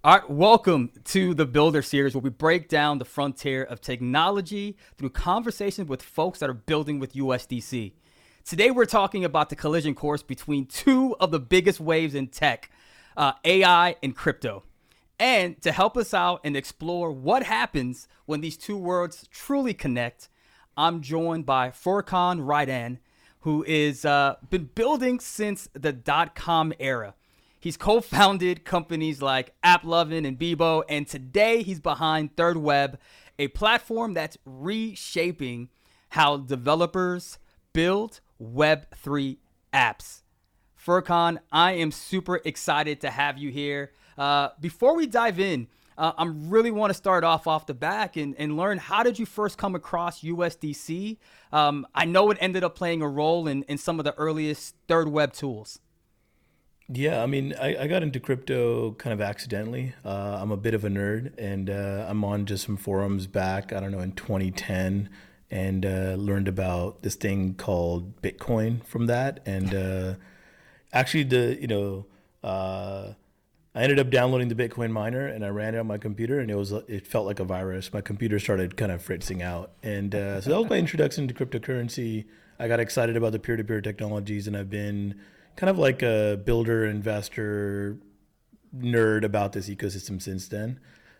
All right, welcome to the Builder Series, where we break down the frontier of technology through conversations with folks that are building with USDC. Today, we're talking about the collision course between two of the biggest waves in tech, AI and crypto. And to help us out and explore what happens when these two worlds truly connect, I'm joined by Furkan Raidan, who is been building since the .com era. He's co-founded companies like AppLovin and Bebo, and today he's behind Third Web, a platform that's reshaping how developers build Web3 apps. Furkan, I am super excited to have you here. Before we dive in, I really want to start off the back and learn, how did you first come across USDC? I know it ended up playing a role in some of the earliest Third Web tools. Yeah, I mean, I got into crypto kind of accidentally. I'm a bit of a nerd, and I'm on just some forums back, I don't know, in 2010, and learned about this thing called Bitcoin from that. And actually, I ended up downloading the Bitcoin miner, and I ran it on my computer, and it felt like a virus. My computer started kind of fritzing out, and so that was my introduction to cryptocurrency. I got excited about the peer-to-peer technologies, and I've been kind of like a builder, investor, nerd about this ecosystem since then.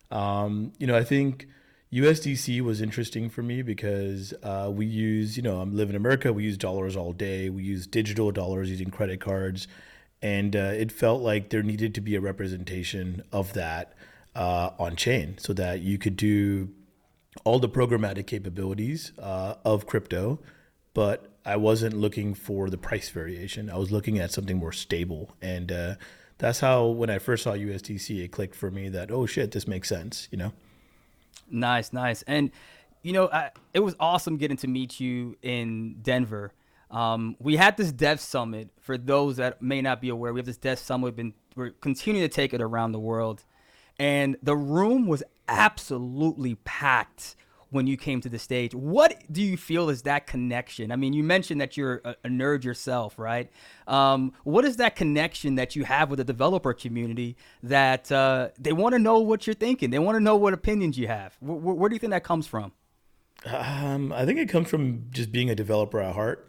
I think USDC was interesting for me because we use, I live in America, we use dollars all day. We use digital dollars using credit cards. And it felt like there needed to be a representation of that on chain so that you could do all the programmatic capabilities of crypto, but I wasn't looking for the price variation. I was looking at something more stable. And that's how, when I first saw USDC, it clicked for me that, oh shit, this makes sense. Nice. And, it was awesome getting to meet you in Denver. We had this Dev Summit. For those that may not be aware, we have this Dev Summit. We're continuing to take it around the world. And the room was absolutely packed when you came to the stage. What do you feel is that connection? I mean, you mentioned that you're a nerd yourself, right? What is that connection that you have with the developer community that they want to know what you're thinking? They want to know what opinions you have. Where do you think that comes from? I think it comes from just being a developer at heart.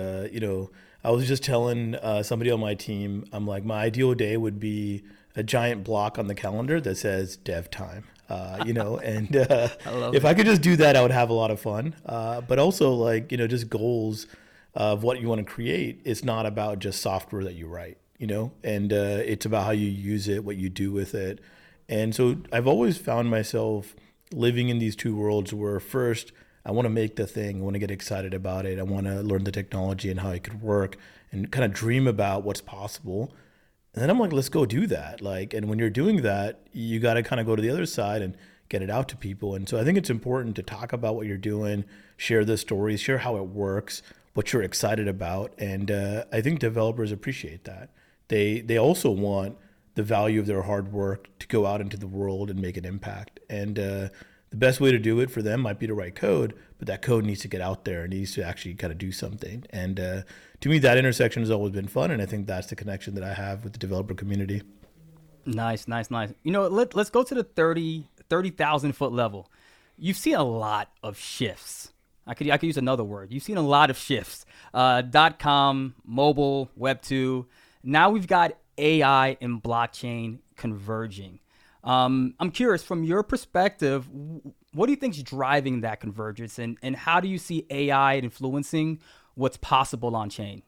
I was just telling somebody on my team, I'm like, my ideal day would be a giant block on the calendar that says dev time. And if I could just do that, I would have a lot of fun. But also just goals of what you want to create. It's not about just software that you write, and it's about how you use it, what you do with it. And so I've always found myself living in these two worlds where first I want to make the thing, I want to get excited about it. I want to learn the technology and how it could work and kind of dream about what's possible. And then I'm like, let's go do that. And when you're doing that, you got to kind of go to the other side and get it out to people. And so I think it's important to talk about what you're doing, share the stories, share how it works, what you're excited about. And I think developers appreciate that. They also want the value of their hard work to go out into the world and make an impact. And the best way to do it for them might be to write code, but that code needs to get out there and needs to actually kind of do something. And to me, that intersection has always been fun. And I think that's the connection that I have with the developer community. Nice. Let's go to the 30,000 foot level. You've seen a lot of shifts. I could use another word. You've seen a lot of shifts. .com, mobile, Web 2. Now we've got AI and blockchain converging. I'm curious, from your perspective, what do you think is driving that convergence, and how do you see AI influencing what's possible on chain?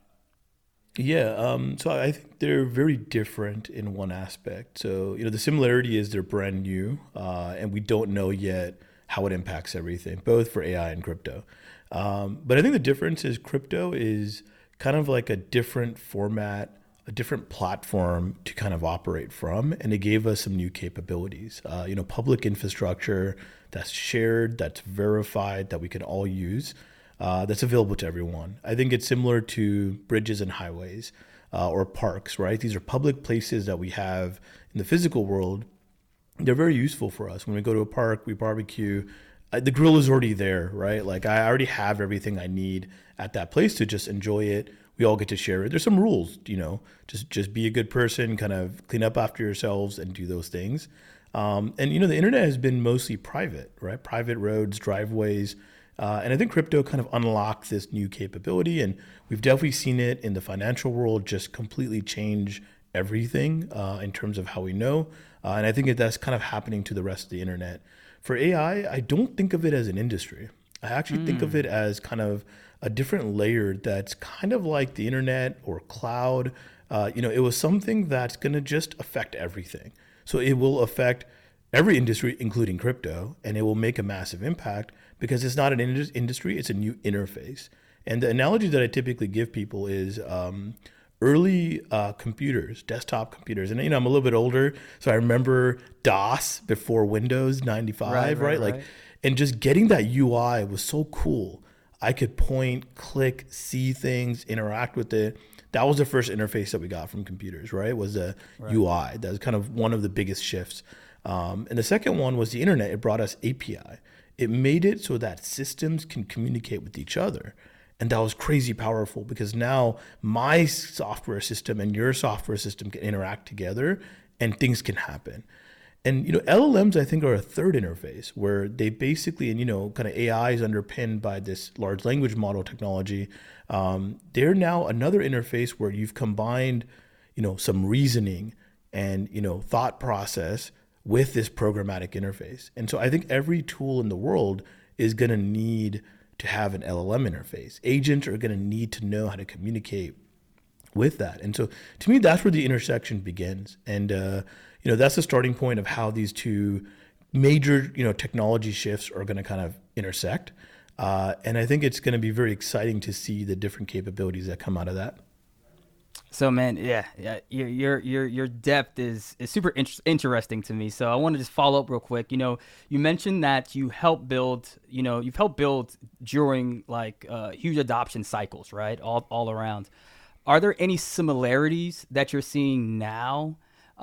Yeah, so I think they're very different in one aspect. So, the similarity is they're brand new, and we don't know yet how it impacts everything, both for AI and crypto. But I think the difference is crypto is kind of like a different format, a different platform to kind of operate from, and it gave us some new capabilities. Public infrastructure that's shared, that's verified, that we can all use, that's available to everyone. I think it's similar to bridges and highways or parks, right? These are public places that we have in the physical world. They're very useful for us. When we go to a park, we barbecue. The grill is already there, right? I already have everything I need at that place to just enjoy it. we all get to share it. There's some rules, just be a good person, kind of clean up after yourselves and do those things. And the internet has been mostly private, right? Private roads, driveways. And I think crypto kind of unlocked this new capability. And we've definitely seen it in the financial world just completely change everything in terms of how we know. And I think that's kind of happening to the rest of the internet. For AI, I don't think of it as an industry. I actually think of it as kind of a different layer that's kind of like the internet or cloud. It was something that's going to just affect everything. So it will affect every industry, including crypto, and it will make a massive impact because it's not an industry, it's a new interface. And the analogy that I typically give people is early computers, desktop computers. And, I'm a little bit older, so I remember DOS before Windows 95, right? Like, and just getting that UI was so cool. I could point, click, see things, interact with it. That was the first interface that we got from computers, right? Was the UI. That was kind of one of the biggest shifts. And the second one was the internet. It brought us API. It made it so that systems can communicate with each other. And that was crazy powerful because now my software system and your software system can interact together and things can happen. And, LLMs, I think, are a third interface where they basically, and, kind of AI is underpinned by this large language model technology. They're now another interface where you've combined, some reasoning and, thought process with this programmatic interface. And so I think every tool in the world is going to need to have an LLM interface. Agents are going to need to know how to communicate with that. And so to me, that's where the intersection begins. And, that's the starting point of how these two major, technology shifts are going to kind of intersect. And I think it's going to be very exciting to see the different capabilities that come out of that. So, man, yeah, your depth is super interesting to me. So I want to just follow up real quick. You mentioned that you've helped build during like huge adoption cycles, right? All around. Are there any similarities that you're seeing now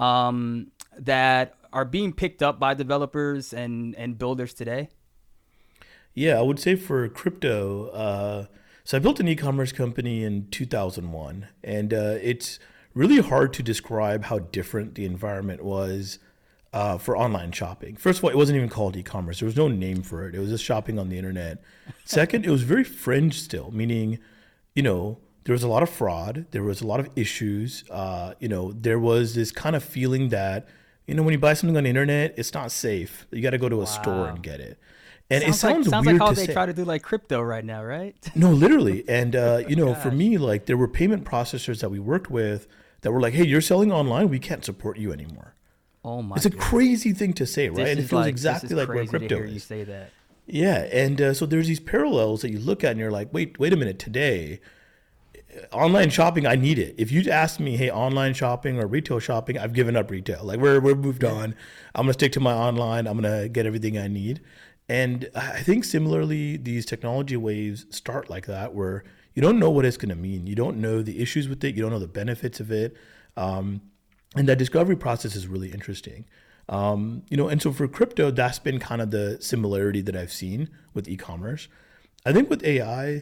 that are being picked up by developers and builders today? Yeah, I would say for crypto, so I built an e-commerce company in 2001, and it's really hard to describe how different the environment was for online shopping. First of all, it wasn't even called e-commerce. There was no name for it. It was just shopping on the internet. Second, it was very fringe still, meaning, there was a lot of fraud. There was a lot of issues. There was this kind of feeling that, when you buy something on the internet, it's not safe. You got to go to a store and get it. And it sounds like weird how to they say. try to do like crypto right now, right? No, literally. And, for me, like there were payment processors that we worked with that were like, hey, you're selling online. We can't support you anymore. Oh my! It's a crazy thing to say, right? And it feels exactly like where crypto to hear is. you say that. Yeah. And so there's these parallels that you look at and you're like, wait a minute. Today, online shopping, I need it. If you ask me, hey, online shopping or retail shopping, I've given up retail. Like we're moved on. I'm going to stick to my online. I'm going to get everything I need. And I think similarly, these technology waves start like that, where you don't know what it's going to mean. You don't know the issues with it. You don't know the benefits of it. And that discovery process is really interesting. And so for crypto, that's been kind of the similarity that I've seen with e-commerce. I think with AI,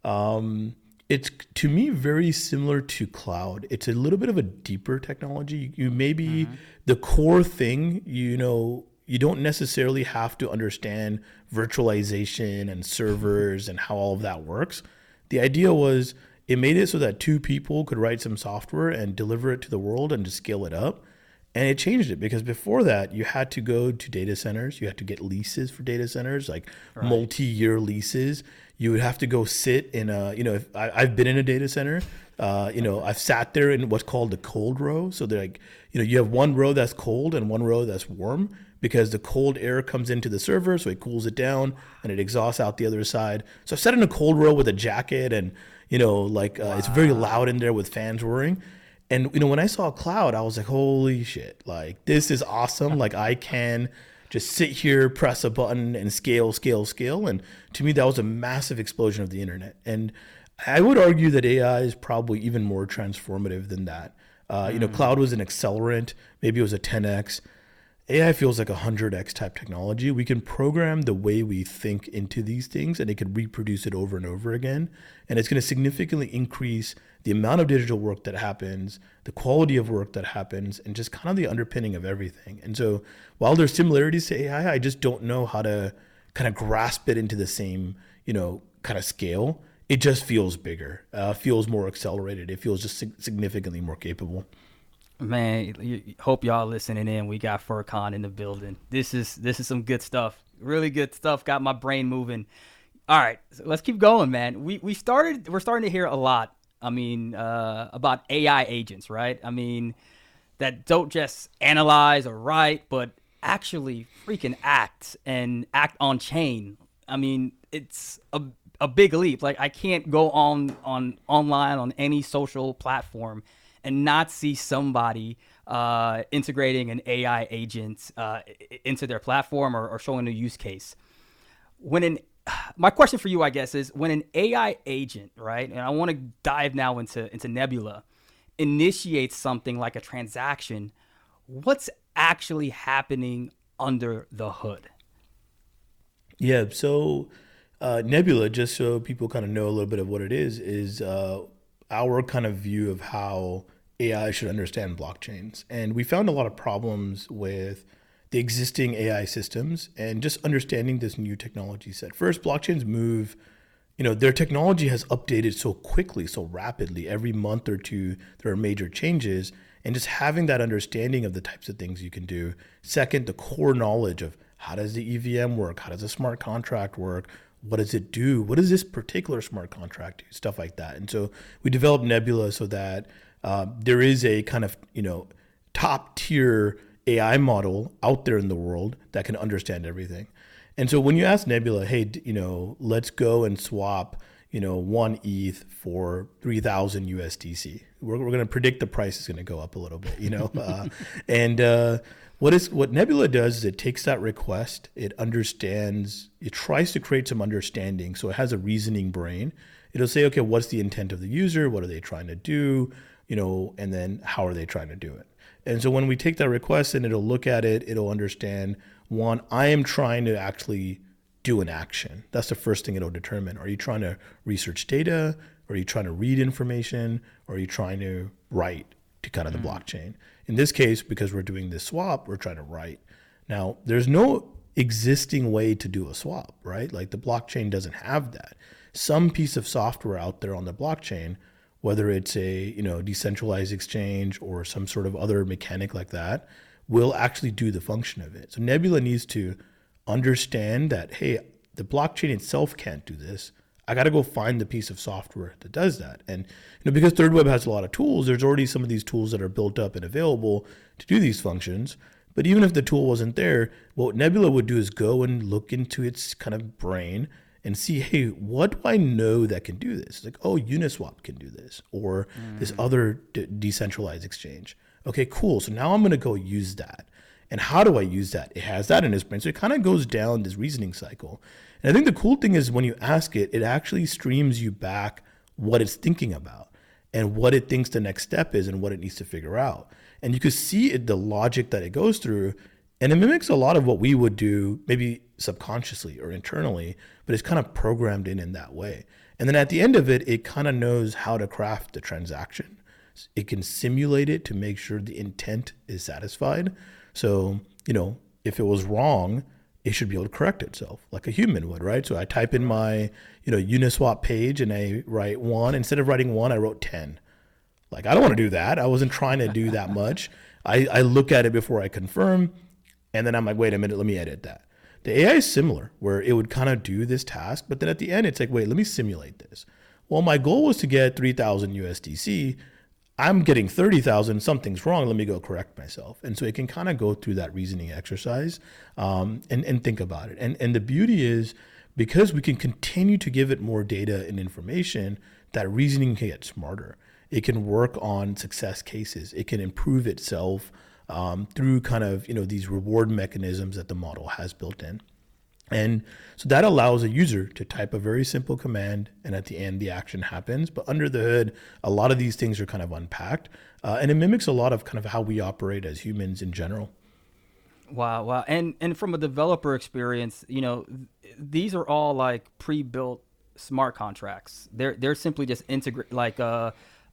it's to me very similar to cloud. It's a little bit of a deeper technology. You maybe the core thing, you don't necessarily have to understand virtualization and servers and how all of that works. The idea was it made it so that two people could write some software and deliver it to the world and just scale it up. And it changed it because before that, you had to go to data centers. You had to get leases for data centers, like multi-year leases. You would have to go sit in I've been in a data center. I've sat there in what's called the cold row. So they're like, you have one row that's cold and one row that's warm because the cold air comes into the server, so it cools it down and it exhausts out the other side. So I've sat in a cold row with a jacket and, it's very loud in there with fans whirring. And, when I saw cloud, I was like, holy shit, like this is awesome. Like I can just sit here, press a button and scale. And to me, that was a massive explosion of the internet. And I would argue that AI is probably even more transformative than that. Cloud was an accelerant. Maybe it was a 10x. AI feels like a 100x type technology. We can program the way we think into these things and it can reproduce it over and over again. And it's going to significantly increase the amount of digital work that happens, the quality of work that happens, and just kind of the underpinning of everything. And so while there's similarities to AI, I just don't know how to kind of grasp it into the same, kind of scale. It just feels bigger, feels more accelerated. It feels just significantly more capable. Man, hope y'all listening in. We got Furqan in the building. This is some good stuff. Really good stuff. Got my brain moving. All right, so let's keep going, man. We're starting to hear a lot. About AI agents, right? That don't just analyze or write, but actually freaking act on chain. It's a big leap. Like, I can't go online on any social platform and not see somebody integrating an AI agent into their platform or showing a use case. My question for you, I guess, is when an AI agent, right, and I want to dive now into Nebula, initiates something like a transaction, what's actually happening under the hood? Yeah, so Nebula, just so people kind of know a little bit of what it is our kind of view of how AI should understand blockchains. And we found a lot of problems with the existing AI systems and just understanding this new technology set. First, blockchains move, their technology has updated so quickly, so rapidly. Every month or two, there are major changes. And just having that understanding of the types of things you can do. Second, the core knowledge of how does the EVM work? How does a smart contract work? What does it do? What does this particular smart contract do? Stuff like that. And so we developed Nebula so that there is a kind of, top tier AI model out there in the world that can understand everything. And so when you ask Nebula, hey, let's go and swap, 1 ETH for 3,000 USDC. We're going to predict the price is going to go up a little bit, what Nebula does is it takes that request, it understands, it tries to create some understanding. So it has a reasoning brain. It'll say, okay, what's the intent of the user? What are they trying to do? And then how are they trying to do it? And so when we take that request and it'll look at it, it'll understand, one, I am trying to actually do an action. That's the first thing it'll determine. Are you trying to research data? Are you trying to read information? Or are you trying to write to kind of the blockchain? In this case, because we're doing this swap, we're trying to write. Now, there's no existing way to do a swap, right? Like, the blockchain doesn't have that. Some piece of software out there on the blockchain, whether it's a decentralized exchange or some sort of other mechanic like that, will actually do the function of it. So Nebula needs to understand that, hey, the blockchain itself can't do this. I got to go find the piece of software that does that. And because ThirdWeb has a lot of tools, there's already some of these tools that are built up and available to do these functions. But even if the tool wasn't there, what Nebula would do is go and look into its kind of brain and see, hey, what do I know that can do this? Like, oh, Uniswap can do this, or this other decentralized exchange. Okay, cool. So now I'm going to go use that. And how do I use that? It has that in its brain. So it kind of goes down this reasoning cycle. And I think the cool thing is when you ask it, it actually streams you back what it's thinking about and what it thinks the next step is and what it needs to figure out. And you can see it, the logic that it goes through. And it mimics a lot of what we would do, maybe subconsciously or internally, but it's kind of programmed in that way. And then at the end of it, it kind of knows how to craft the transaction. It can simulate it to make sure the intent is satisfied. So, if it was wrong, it should be able to correct itself like a human would, right? So I type in my, Uniswap page and I write 1. Instead of writing 1, I wrote 10. Like, I don't want to do that. I wasn't trying to do that much. I look at it before I confirm. And then I'm like, wait a minute, let me edit that. The AI is similar, where it would kind of do this task, but then at the end, it's like, wait, let me simulate this. Well, my goal was to get 3,000 USDC. I'm getting 30,000, something's wrong, let me go correct myself. And so it can kind of go through that reasoning exercise and think about it. And the beauty is, because we can continue to give it more data and information, that reasoning can get smarter. It can work on success cases. It can improve itself through kind of, these reward mechanisms that the model has built in. And so that allows a user to type a very simple command, and at the end, the action happens. But under the hood, a lot of these things are kind of unpacked, and it mimics a lot of kind of how we operate as humans in general. Wow. And from a developer experience, these are all like pre-built smart contracts. They're simply just integrate like a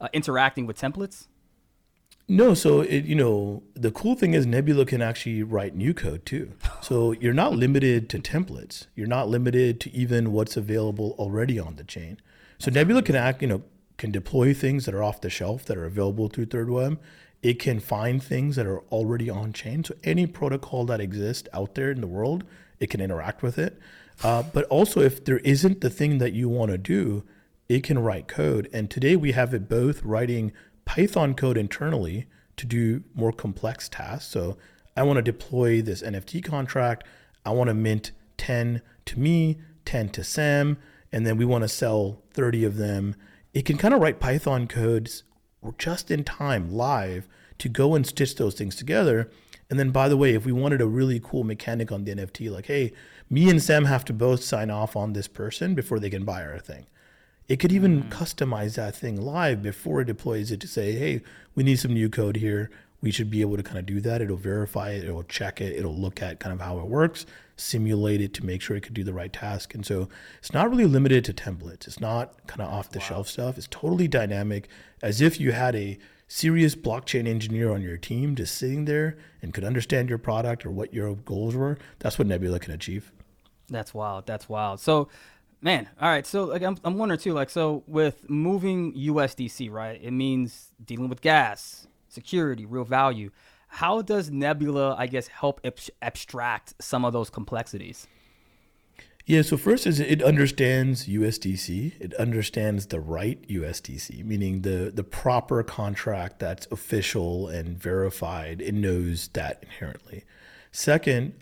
interacting with templates? No, so the cool thing is Nebula can actually write new code too. So you're not limited to templates. You're not limited to even what's available already on the chain. So Nebula can deploy things that are off the shelf that are available through ThirdWeb. It can find things that are already on chain. So any protocol that exists out there in the world, it can interact with it. But also, if there isn't the thing that you want to do, it can write code. And today we have it both writing Python code internally to do more complex tasks. So I want to deploy this NFT contract. I want to mint 10 to me, 10 to Sam, and then we want to sell 30 of them. It can kind of write Python codes just in time, live, to go and stitch those things together. And then, by the way, if we wanted a really cool mechanic on the NFT, like, hey, me and Sam have to both sign off on this person before they can buy our thing. It could even customize that thing live before it deploys it to say, hey, we need some new code here. We should be able to kind of do that. It'll verify it. It'll check it. It'll look at kind of how it works, simulate it to make sure it could do the right task. And so it's not really limited to templates. It's not kind of off the shelf stuff. It's totally dynamic, as if you had a serious blockchain engineer on your team just sitting there and could understand your product or what your goals were. That's what Nebula can achieve. That's wild. That's wild. So, man, all right. So, like, I'm wondering too. Like, so with moving USDC, right? It means dealing with gas, security, real value. How does Nebula, I guess, help abstract some of those complexities? Yeah, so first is it understands USDC. It understands the right USDC, meaning the proper contract that's official and verified. It knows that inherently. Second,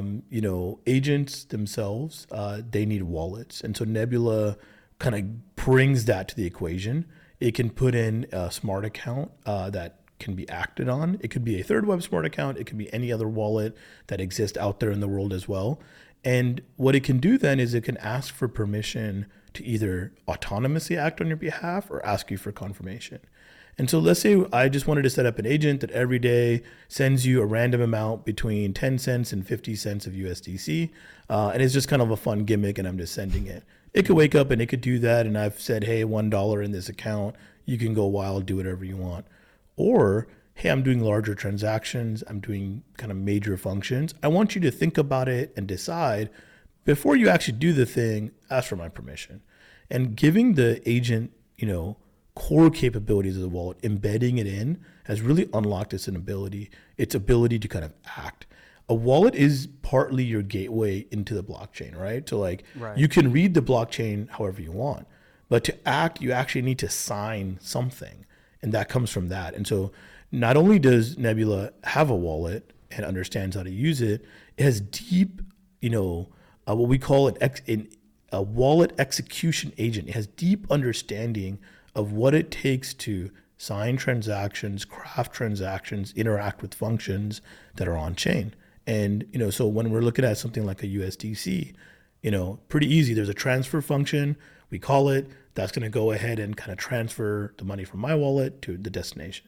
agents themselves, they need wallets. And so Nebula kind of brings that to the equation. It can put in a smart account that can be acted on. It could be a ThirdWeb smart account. It could be any other wallet that exists out there in the world as well. And what it can do then is it can ask for permission to either autonomously act on your behalf or ask you for confirmation. And so let's say I just wanted to set up an agent that every day sends you a random amount between 10 cents and 50 cents of USDC. And it's just kind of a fun gimmick and I'm just sending it. It could wake up and it could do that. And I've said, hey, $1 in this account, you can go wild, do whatever you want. Or, hey, I'm doing larger transactions. I'm doing kind of major functions. I want you to think about it and decide before you actually do the thing, ask for my permission. And giving the agent, core capabilities of the wallet, embedding it in, has really unlocked its ability to kind of act. A wallet is partly your gateway into the blockchain, right? So right. You can read the blockchain however you want, but to act, you actually need to sign something, and that comes from that. And so not only does Nebula have a wallet and understands how to use it, it has deep, what we call a wallet execution agent. It has deep understanding of what it takes to sign transactions, craft transactions, interact with functions that are on chain. And, so when we're looking at something like a USDC, pretty easy. There's a transfer function. We call it. That's going to go ahead and kind of transfer the money from my wallet to the destination.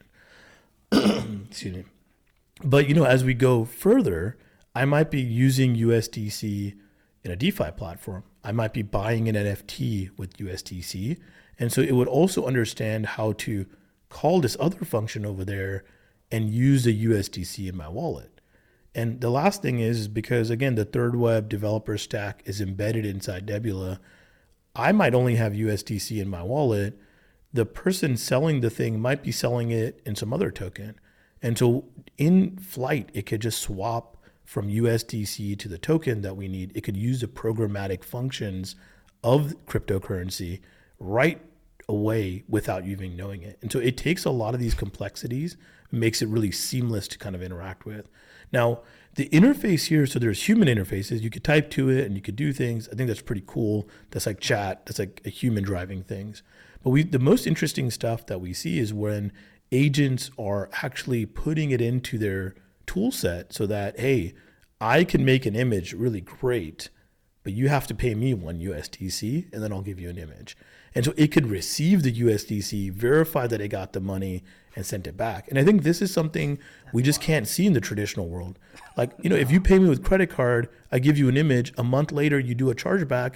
Excuse me. But, as we go further, I might be using USDC in a DeFi platform. I might be buying an NFT with USDC. And so it would also understand how to call this other function over there and use the USDC in my wallet. And the last thing is because, again, the ThirdWeb developer stack is embedded inside Nebula, I might only have USDC in my wallet. The person selling the thing might be selling it in some other token. And so in flight, it could just swap from USDC to the token that we need. It could use the programmatic functions of cryptocurrency right away without you even knowing it. And so it takes a lot of these complexities, makes it really seamless to kind of interact with. Now, the interface here, so there's human interfaces. You could type to it and you could do things. I think that's pretty cool. That's like chat. That's like a human driving things. But the most interesting stuff that we see is when agents are actually putting it into their tool set so that, hey, I can make an image really great, but you have to pay me one USDC and then I'll give you an image. And so it could receive the USDC, verify that it got the money, and sent it back. And I think this is something we just can't see in the traditional world. Like, if you pay me with credit card, I give you an image, a month later you do a chargeback,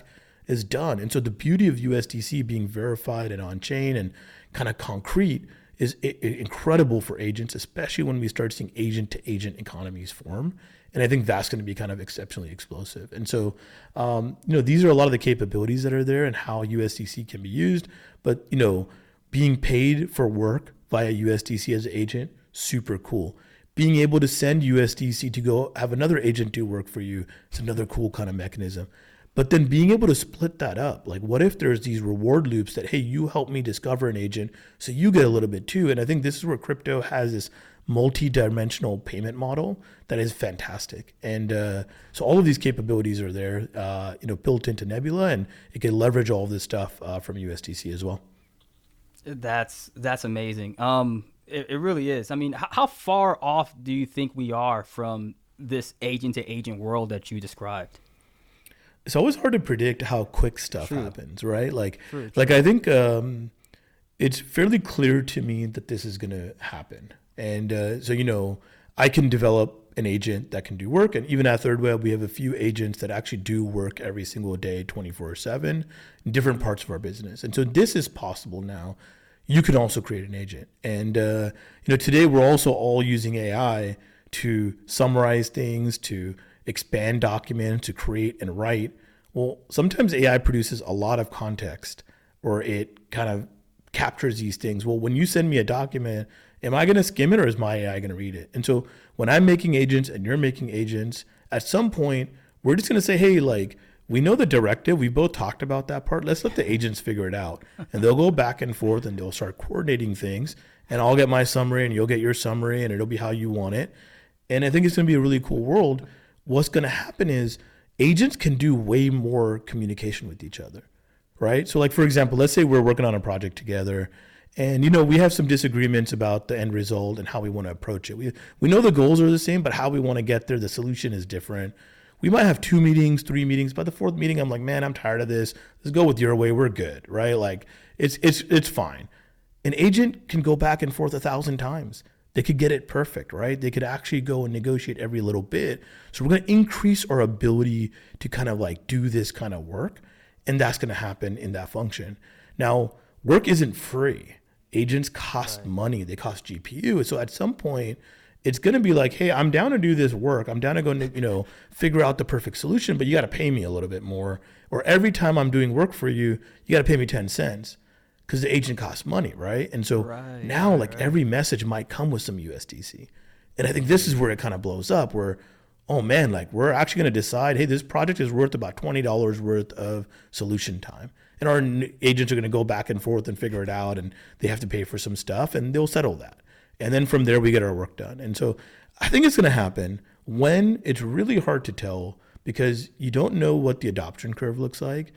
is done. And so the beauty of USDC being verified and on chain and kind of concrete is incredible for agents, especially when we start seeing agent to agent economies form. And I think that's going to be kind of exceptionally explosive. And so, these are a lot of the capabilities that are there and how USDC can be used. But, being paid for work via USDC as an agent, super cool. Being able to send USDC to go have another agent do work for you is another cool kind of mechanism. But then being able to split that up, like what if there's these reward loops that, hey, you help me discover an agent, so you get a little bit too. And I think this is where crypto has this multi-dimensional payment model that is fantastic. And so all of these capabilities are there, built into Nebula, and it can leverage all of this stuff from USDC as well. That's amazing. It really is. I mean, how far off do you think we are from this agent to agent world that you described? It's always hard to predict how quick stuff happens, right? True. I think it's fairly clear to me that this is going to happen. And so, I can develop an agent that can do work. And even at Third Web, we have a few agents that actually do work every single day, 24/7, in different parts of our business. And so this is possible now. You can also create an agent. And, today we're also all using AI to summarize things, to expand documents, to create and write. Well, sometimes AI produces a lot of context, or it kind of captures these things. Well, when you send me a document, am I going to skim it, or is my AI going to read it? And so when I'm making agents and you're making agents, at some point, we're just going to say, hey, we know the directive. We both talked about that part. Let's let the agents figure it out. And they'll go back and forth and they'll start coordinating things. And I'll get my summary and you'll get your summary, and it'll be how you want it. And I think it's going to be a really cool world. What's going to happen is agents can do way more communication with each other, right? So for example, let's say we're working on a project together, and we have some disagreements about the end result and how we want to approach it. We know the goals are the same, but how we want to get there, the solution is different. We might have 2 meetings, 3 meetings. By the 4th meeting, I'm like, man, I'm tired of this. Let's go with your way. We're good, right? It's fine. An agent can go back and forth 1,000 times. They could get it perfect, right? They could actually go and negotiate every little bit. So we're going to increase our ability to kind of do this kind of work. And that's going to happen in that function. Now, work isn't free. Agents cost money. They cost GPU. So at some point, it's going to be like, hey, I'm down to do this work. I'm down to go, figure out the perfect solution, but you got to pay me a little bit more. Or every time I'm doing work for you, you got to pay me 10 cents. Because the agent costs money, right? And so now every message might come with some USDC. And I think this is where it kind of blows up, where, oh man, we're actually going to decide, hey, this project is worth about $20 worth of solution time. And our agents are going to go back and forth and figure it out, and they have to pay for some stuff, and they'll settle that. And then from there, we get our work done. And so I think it's going to happen when it's really hard to tell, because you don't know what the adoption curve looks like.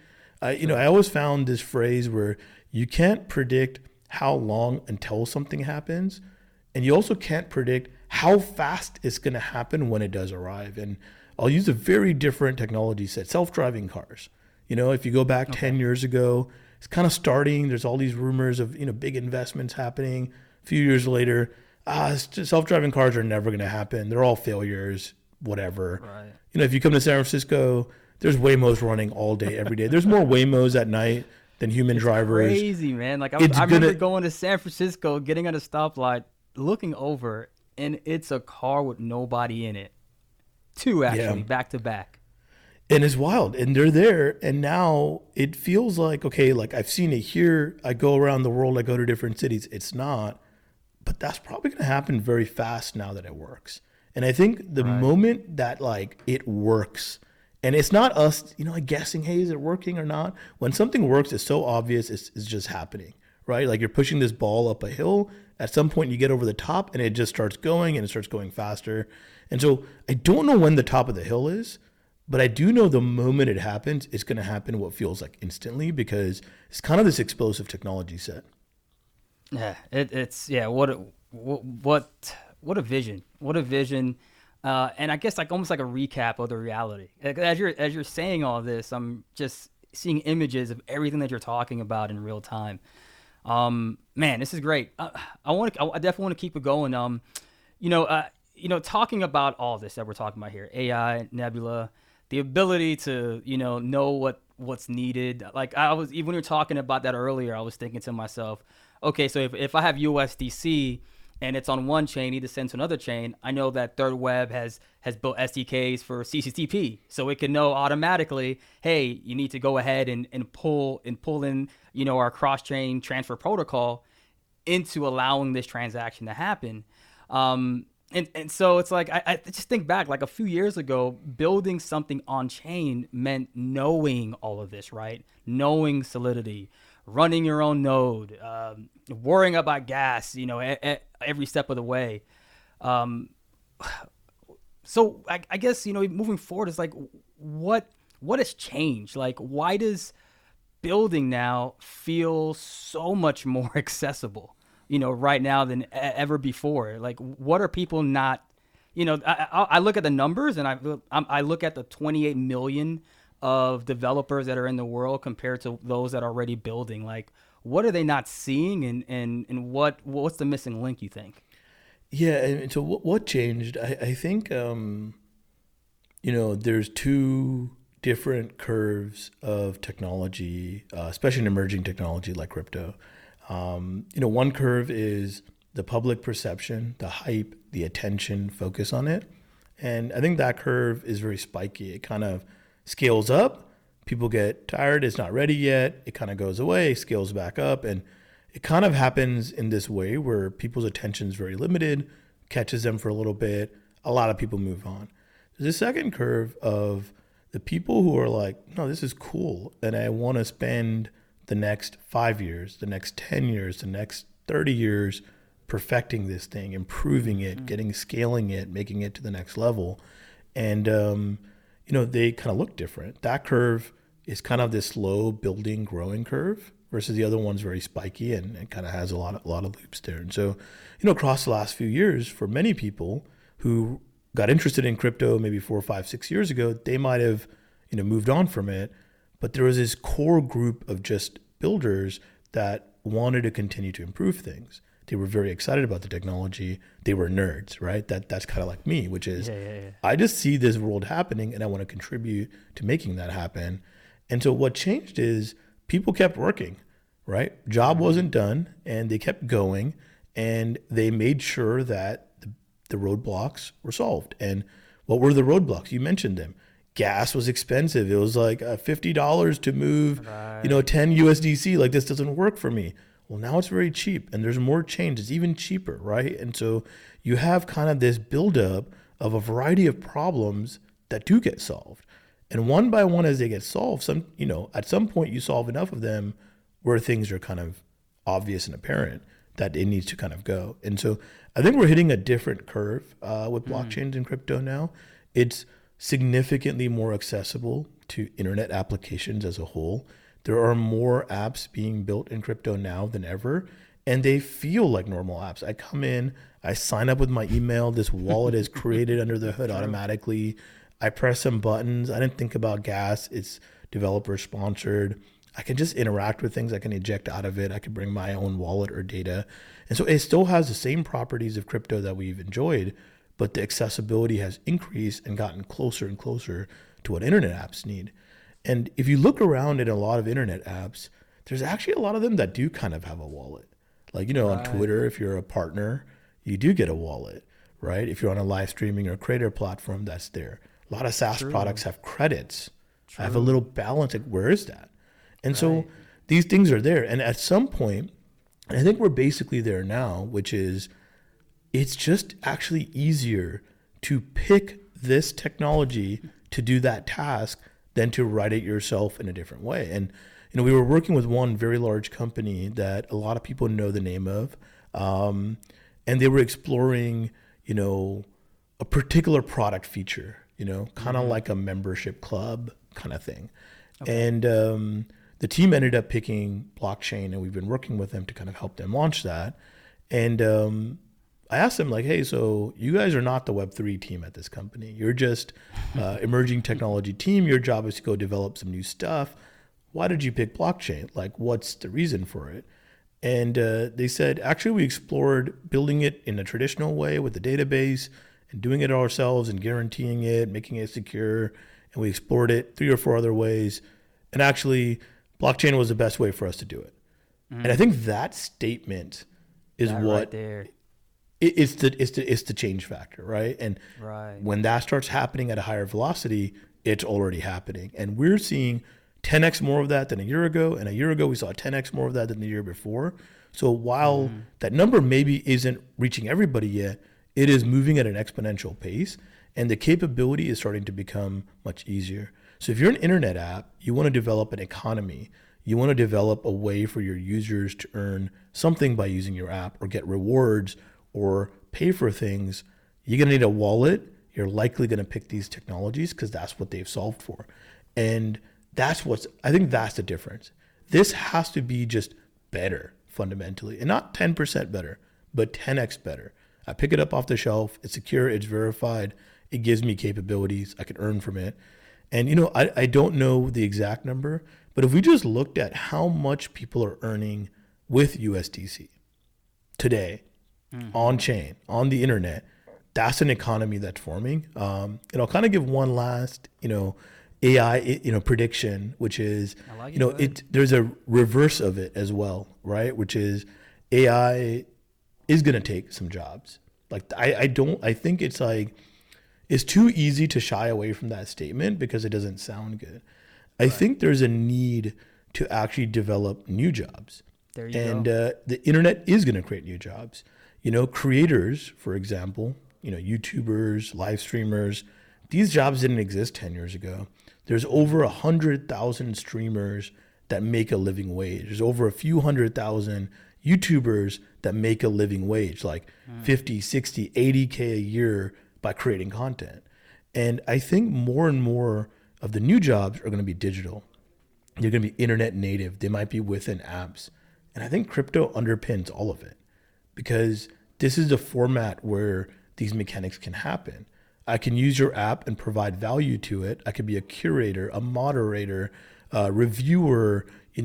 I always found this phrase where you can't predict how long until something happens, and you also can't predict how fast it's going to happen when it does arrive. And I'll use a very different technology set, self-driving cars. If you go back 10 years ago, it's kind of starting. There's all these rumors of big investments happening. A few years later, self-driving cars are never going to happen. They're all failures, whatever. Right. If you come to San Francisco, there's Waymos running all day, every day. There's more Waymos at night than human drivers. Crazy, man. I remember going to San Francisco, getting at a stoplight, looking over, and it's a car with nobody in it. 2 actually, back to back. And it's wild. And they're there. And now it feels like, okay, I've seen it here. I go around the world. I go to different cities. It's not. But that's probably going to happen very fast now that it works. And I think the moment that it works, and it's not us, guessing, hey, is it working or not? When something works, it's so obvious it's just happening, right? You're pushing this ball up a hill. At some point, you get over the top, and it just starts going, and it starts going faster. And so I don't know when the top of the hill is, but I do know the moment it happens, it's going to happen what feels like instantly, because it's kind of this explosive technology set. Yeah, what a vision. What a vision. And I guess almost like a recap of the reality. As you're saying all this, I'm just seeing images of everything that you're talking about in real time. Man, this is great. I definitely want to keep it going. Talking about all this that we're talking about here, AI, Nebula, the ability to, know what's needed. Like even when you were talking about that earlier, I was thinking to myself, okay, so if I have USDC and it's on one chain, need to send to another chain, I know that Third Web has built SDKs for CCTP, so it can know automatically, hey, you need to go ahead and pull in, our cross-chain transfer protocol into allowing this transaction to happen. And so it's like, I just think back, like a few years ago, building something on chain meant knowing all of this, right? Knowing Solidity, running your own node, worrying about gas, every step of the way. So I guess, moving forward, it's like, what has changed? Like, why does building now feel so much more accessible, right now than ever before? Like, what are people not, I look at the numbers and I look at the 28 million of developers that are in the world compared to those that are already building. Like, what are they not seeing, and what's the missing link, you think? Yeah, and so what changed? I think there's two different curves of technology, especially in emerging technology like crypto. One curve is the public perception, the hype, the attention, focus on it. And I think that curve is very spiky. It kind of scales up, people get tired, it's not ready yet, it kind of goes away, scales back up, and it kind of happens in this way where people's attention is very limited, catches them for a little bit, a lot of people move on. There's a second curve of the people who are like, no, this is cool, and I want to spend the next 5 years, the next 10 years, the next 30 years perfecting this thing, improving it, scaling it, making it to the next level. And, they kind of look different. That curve is kind of this slow building, growing curve versus the other one's very spiky and it kind of has a lot of loops there. And so, across the last few years, for many people who got interested in crypto maybe 4, 5, 6 years ago, they might have, moved on from it. But there was this core group of just builders that wanted to continue to improve things. They were very excited about the technology. They were nerds, right? That's kind of like me, which is I just see this world happening and I want to contribute to making that happen. And so what changed is people kept working, right? Job wasn't done and they kept going and they made sure that the roadblocks were solved. And what were the roadblocks? You mentioned them. Gas was expensive. It was like $50 to move, 10 USDC. Like, this doesn't work for me. Well, now it's very cheap and there's more change. It's even cheaper, right? And so you have kind of this buildup of a variety of problems that do get solved. And one by one, as they get solved, at some point you solve enough of them where things are kind of obvious and apparent that it needs to kind of go. And so I think we're hitting a different curve with blockchains and crypto now. It's significantly more accessible to internet applications as a whole. There are more apps being built in crypto now than ever, and they feel like normal apps. I come in, I sign up with my email, this wallet is created under the hood automatically. I press some buttons. I didn't think about gas. It's developer sponsored. I can just interact with things. I can eject out of it. I can bring my own wallet or data. And so it still has the same properties of crypto that we've enjoyed, but the accessibility has increased and gotten closer and closer to what internet apps need. And if you look around at a lot of internet apps, there's actually a lot of them that do kind of have a wallet. Like, on Twitter, if you're a partner, you do get a wallet, right? If you're on a live streaming or creator platform, that's there. A lot of SaaS products have credits. I have a little balance. Like, where is that? And so these things are there. And at some point, I think we're basically there now, which is it's just actually easier to pick this technology to do that task than to write it yourself in a different way. And, we were working with one very large company that a lot of people know the name of. And they were exploring, a particular product feature, kind of like a membership club kind of thing. Okay. And the team ended up picking blockchain, and we've been working with them to kind of help them launch that. And I asked them, like, hey, so you guys are not the Web3 team at this company. You're just emerging technology team. Your job is to go develop some new stuff. Why did you pick blockchain? Like, what's the reason for it? And they said, actually, we explored building it in a traditional way with the database and doing it ourselves and guaranteeing it, making it secure. and we explored it 3 or 4 other ways. And actually, blockchain was the best way for us to do it. And I think that statement is That what right there. it's the change factor, right? And Right. when that starts happening at a higher velocity, it's already happening. And we're seeing 10x more of that than a year ago. And a year ago, we saw 10x more of that than the year before. So while that number maybe isn't reaching everybody yet, it is moving at an exponential pace. And the capability is starting to become much easier. So if you're an internet app, you want to develop an economy. You want to develop a way for your users to earn something by using your app or get rewards or pay for things. You're going to need a wallet. You're likely going to pick these technologies because that's what they've solved for. And I think that's the difference. This has to be just better fundamentally, and not 10% better, but 10x better. I pick it up off the shelf. It's secure. It's verified. It gives me capabilities. I can earn from it. And, I don't know the exact number, but if we just looked at how much people are earning with USDC today on chain, on the internet, that's an economy that's forming. And I'll kind of give one last, AI, prediction, which is, I like it. Go ahead. there's a reverse of it as well, right? Which is AI is going to take some jobs. Like, I think it's too easy to shy away from that statement because it doesn't sound good. I think there's a need to actually develop new jobs. There you And go. the internet is going to create new jobs. Creators, for example, YouTubers, live streamers, these jobs didn't exist 10 years ago. There's over 100,000 streamers that make a living wage. There's over a few 100,000 YouTubers that make a living wage, like 50, 60, 80K a year by creating content. And I think more and more of the new jobs are going to be digital. They're going to be internet native. They might be within apps. And I think crypto underpins all of it because this is the format where these mechanics can happen. I can use your app and provide value to it. I could be a curator, a moderator, a reviewer.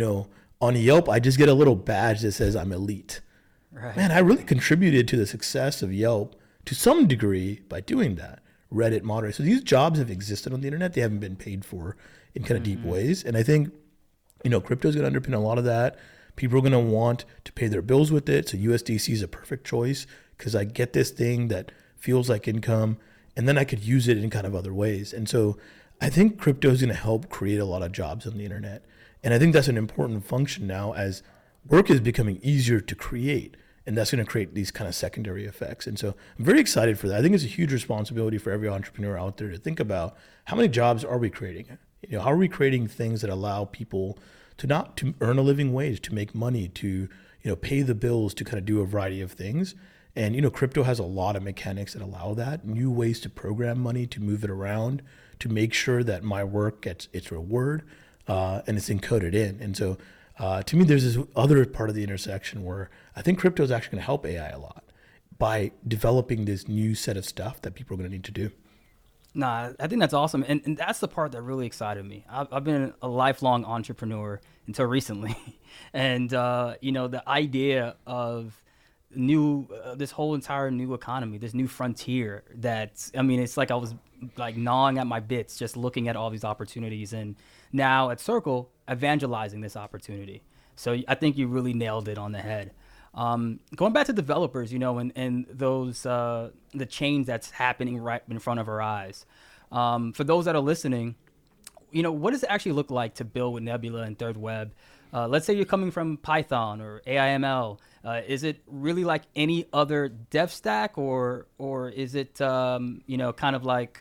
On Yelp, I just get a little badge that says I'm elite. Right. Man, I really contributed to the success of Yelp to some degree by doing that. Reddit moderator. So these jobs have existed on the internet. They haven't been paid for in kind of deep ways. And I think, crypto is going to underpin a lot of that. People are going to want to pay their bills with it. So USDC is a perfect choice because I get this thing that feels like income and then I could use it in kind of other ways. And so I think crypto is going to help create a lot of jobs on the internet. And I think that's an important function now as work is becoming easier to create. And that's going to create these kind of secondary effects. And so I'm very excited for that. I think it's a huge responsibility for every entrepreneur out there to think about how many jobs are we creating? How are we creating things that allow people to earn a living wage, to make money, to, pay the bills, to kind of do a variety of things. And, crypto has a lot of mechanics that allow that, new ways to program money, to move it around, to make sure that my work gets its reward and it's encoded in. And so to me, there's this other part of the intersection where I think crypto is actually going to help AI a lot by developing this new set of stuff that people are going to need to do. Nah, I think that's awesome. And that's the part that really excited me. I've been a lifelong entrepreneur until recently. And, the idea of this whole entire new economy, this new frontier it's like I was like gnawing at my bits, just looking at all these opportunities. And now at Circle, evangelizing this opportunity. So I think you really nailed it on the head. Going back to developers, and those the change that's happening right in front of our eyes. For those that are listening, what does it actually look like to build with Nebula and Third Web? Let's say you're coming from Python or AIML. Is it really like any other dev stack, or is it kind of like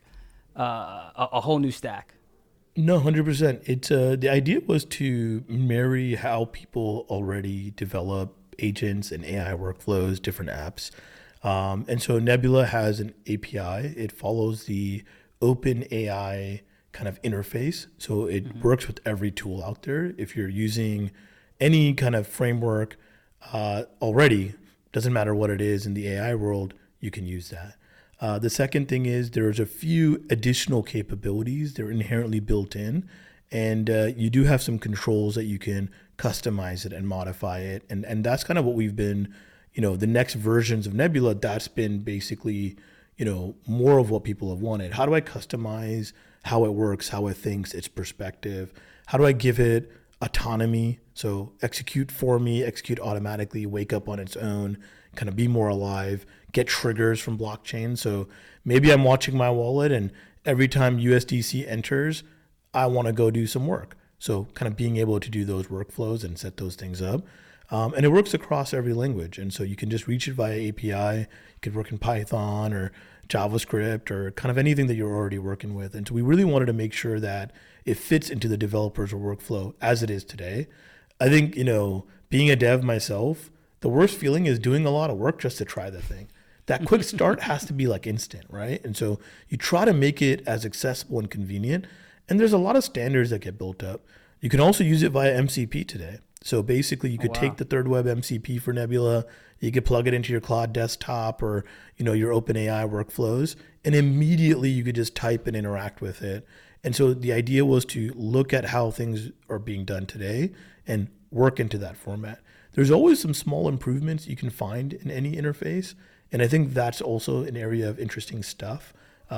a whole new stack? No, 100%. It's the idea was to marry how people already develop agents and AI workflows, different apps. And so Nebula has an API. It follows the OpenAI kind of interface. So it works with every tool out there. If you're using any kind of framework already, doesn't matter what it is in the AI world, you can use that. The second thing is there's a few additional capabilities. They're inherently built in. And you do have some controls that you can customize it and modify it. And that's kind of what we've been, the next versions of Nebula, that's been basically, more of what people have wanted. How do I customize how it works, how it thinks, its perspective? How do I give it autonomy? So execute for me, execute automatically, wake up on its own, kind of be more alive, get triggers from blockchain. So maybe I'm watching my wallet and every time USDC enters, I want to go do some work. So kind of being able to do those workflows and set those things up. And it works across every language. And so you can just reach it via API. You could work in Python or JavaScript or kind of anything that you're already working with. And so we really wanted to make sure that it fits into the developer's workflow as it is today. I think, being a dev myself, the worst feeling is doing a lot of work just to try the thing. That quick start has to be like instant, right? And so you try to make it as accessible and convenient. And there's a lot of standards that get built up. You can also use it via MCP today. So basically you could take the ThirdWeb MCP for Nebula, you could plug it into your Claude desktop or, your OpenAI workflows, and immediately you could just type and interact with it. And so the idea was to look at how things are being done today and work into that format. There's always some small improvements you can find in any interface. And I think that's also an area of interesting stuff.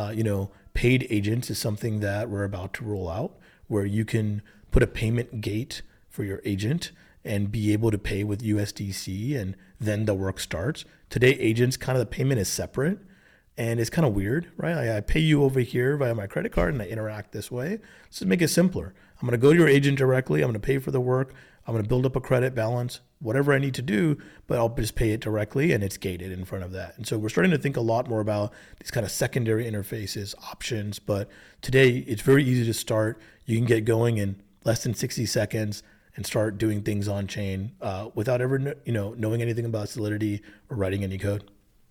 Paid agents is something that we're about to roll out where you can put a payment gate for your agent and be able to pay with USDC and then the work starts. Today, agents, kind of the payment is separate and it's kind of weird, right? I pay you over here via my credit card and I interact this way. Let's just make it simpler. I'm going to go to your agent directly. I'm going to pay for the work. I'm going to build up a credit balance, whatever I need to do, but I'll just pay it directly and it's gated in front of that. And so we're starting to think a lot more about these kind of secondary interfaces, options. But today it's very easy to start. You can get going in less than 60 seconds and start doing things on chain without ever, knowing anything about Solidity or writing any code.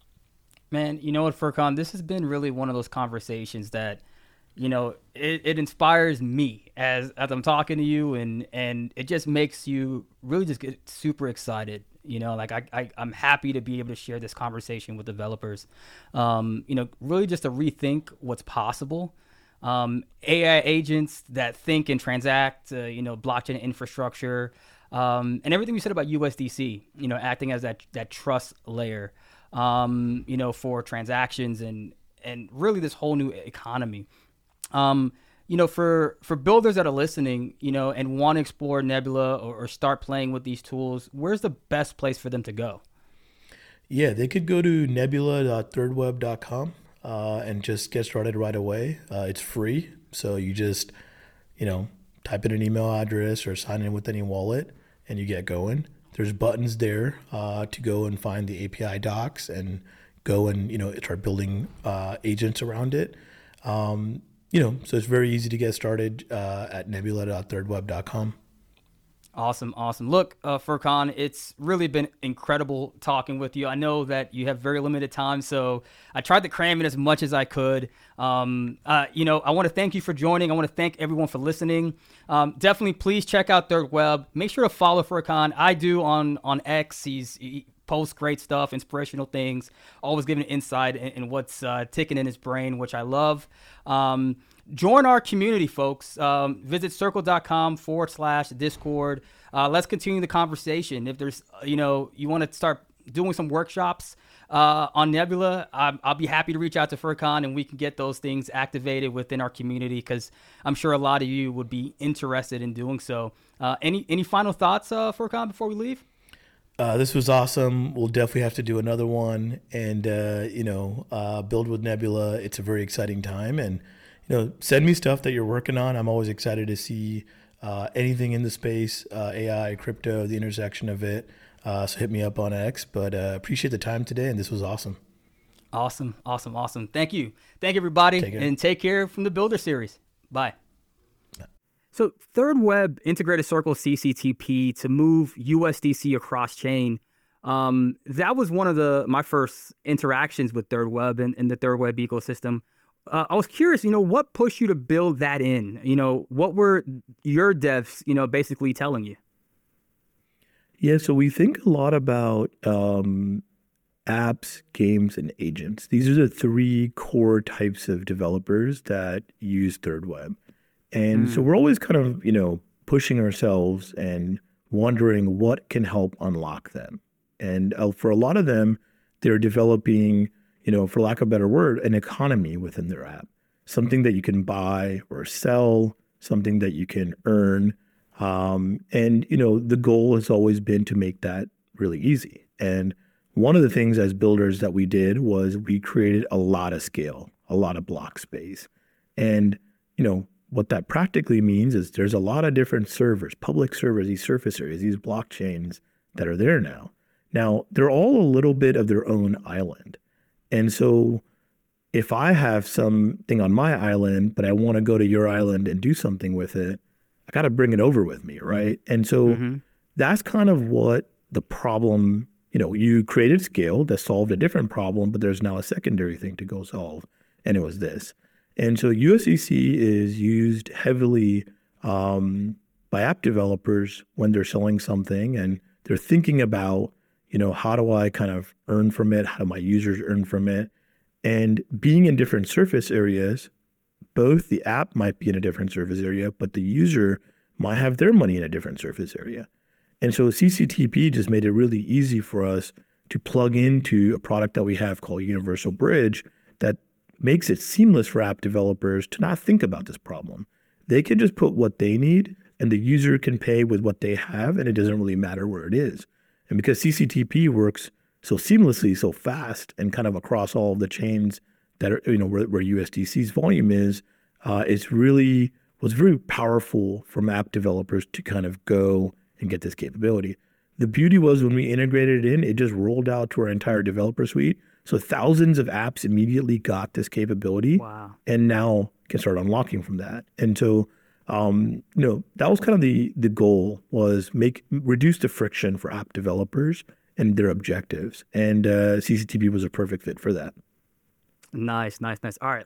Man, you know what, Furkan, this has been really one of those conversations that, it inspires me as I'm talking to you, and it just makes you really just get super excited. I'm happy to be able to share this conversation with developers. Really just to rethink what's possible. AI agents that think and transact, blockchain infrastructure, and everything we said about USDC, acting as that trust layer, for transactions and really this whole new economy. For builders that are listening, and want to explore Nebula or start playing with these tools, where's the best place for them to go? Yeah, they could go to nebula.thirdweb.com and just get started right away. It's free. So you just, type in an email address or sign in with any wallet and you get going. There's buttons there to go and find the API docs and go and, start building agents around it. So it's very easy to get started at nebula.thirdweb.com. Awesome. Look, Furkan, it's really been incredible talking with you. I know that you have very limited time, so I tried to cram in as much as I could. I want to thank you for joining. I want to thank everyone for listening. Definitely, please check out ThirdWeb. Make sure to follow Furkan. I do on X. He posts great stuff, inspirational things, always giving insight in what's ticking in his brain, which I love. Join our community, folks. Visit circle.com/Discord. Let's continue the conversation. If there's, you want to start doing some workshops on Nebula, I'll be happy to reach out to Furkan and we can get those things activated within our community because I'm sure a lot of you would be interested in doing so. Any final thoughts, Furkan, before we leave? This was awesome. We'll definitely have to do another one and, build with Nebula. It's a very exciting time and, send me stuff that you're working on. I'm always excited to see anything in the space, AI, crypto, the intersection of it. So hit me up on X, but appreciate the time today. And this was awesome. Awesome. Thank you. Thank you, everybody. And take care from the Builder Series. Bye. So ThirdWeb integrated Circle CCTP to move USDC across chain. That was one of my first interactions with ThirdWeb and the ThirdWeb ecosystem. I was curious, what pushed you to build that in? What were your devs, basically telling you? Yeah, so we think a lot about apps, games, and agents. These are the three core types of developers that use ThirdWeb. And so we're always kind of, pushing ourselves and wondering what can help unlock them. And for a lot of them, they're developing, for lack of a better word, an economy within their app, something that you can buy or sell, something that you can earn. And the goal has always been to make that really easy. And one of the things as builders that we did was we created a lot of scale, a lot of block space. And, what that practically means is there's a lot of different servers, public servers, these surface areas, these blockchains that are there now. Now, they're all a little bit of their own island. And so if I have something on my island, but I want to go to your island and do something with it, I got to bring it over with me, right? And so that's kind of what the problem, you created scale that solved a different problem, but there's now a secondary thing to go solve. And it was this. And so USDC is used heavily by app developers when they're selling something and they're thinking about, how do I kind of earn from it? How do my users earn from it? And being in different surface areas, both the app might be in a different surface area, but the user might have their money in a different surface area. And so CCTP just made it really easy for us to plug into a product that we have called Universal Bridge that makes it seamless for app developers to not think about this problem. They can just put what they need and the user can pay with what they have, and it doesn't really matter where it is. And because CCTP works so seamlessly, so fast, and kind of across all of the chains that are, where USDC's volume is, was very powerful from app developers to kind of go and get this capability. The beauty was when we integrated it in, it just rolled out to our entire developer suite. So thousands of apps immediately got this capability. Wow. And now can start unlocking from that. And so, that was kind of the goal, was reduce the friction for app developers and their objectives. And CCTP was a perfect fit for that. Nice. All right,